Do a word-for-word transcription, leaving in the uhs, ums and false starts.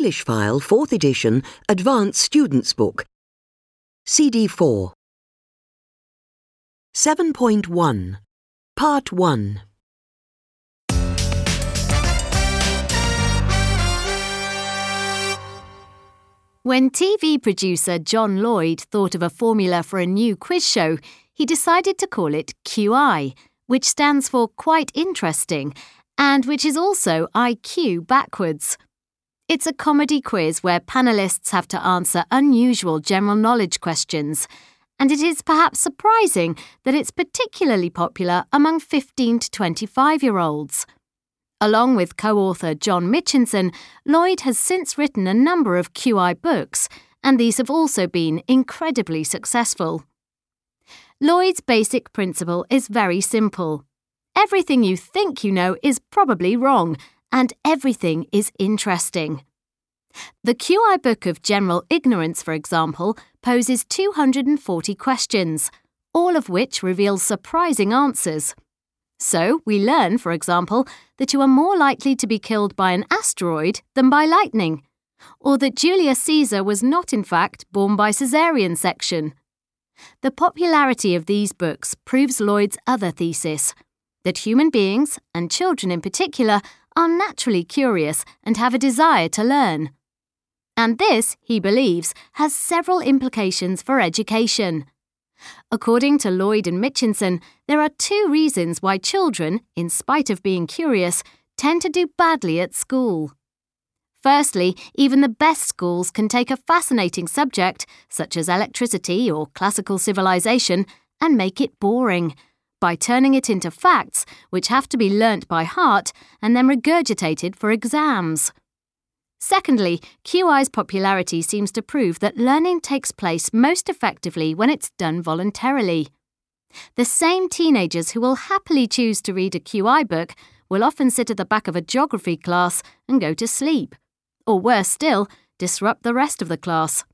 English File fourth edition Advanced Students Book. C D four. seven point one. Part one. When T V producer John Lloyd thought of a formula for a new quiz show, he decided to call it Q I, which stands for Quite Interesting, and which is also I Q backwards. It's a comedy quiz where panellists have to answer unusual general knowledge questions, and it is perhaps surprising that it's particularly popular among fifteen to twenty-five-year-olds. Along with co-author John Mitchinson, Lloyd has since written a number of Q I books, and these have also been incredibly successful. Lloyd's basic principle is very simple. Everything you think you know is probably wrong, and everything is interesting. The Q I Book of General Ignorance, for example, poses two hundred forty questions, all of which reveal surprising answers. So, we learn, for example, that you are more likely to be killed by an asteroid than by lightning, or that Julius Caesar was not, in fact, born by caesarean section. The popularity of these books proves Lloyd's other thesis, that human beings, and children in particular, are naturally curious and have a desire to learn. And this, he believes, has several implications for education. According to Lloyd and Mitchinson, there are two reasons why children, in spite of being curious, tend to do badly at school. Firstly, even the best schools can take a fascinating subject, such as electricity or classical civilization, and make it boring, by turning it into facts which have to be learnt by heart and then regurgitated for exams. Secondly, Q I's popularity seems to prove that learning takes place most effectively when it's done voluntarily. The same teenagers who will happily choose to read a Q I book will often sit at the back of a geography class and go to sleep, or worse still, disrupt the rest of the class.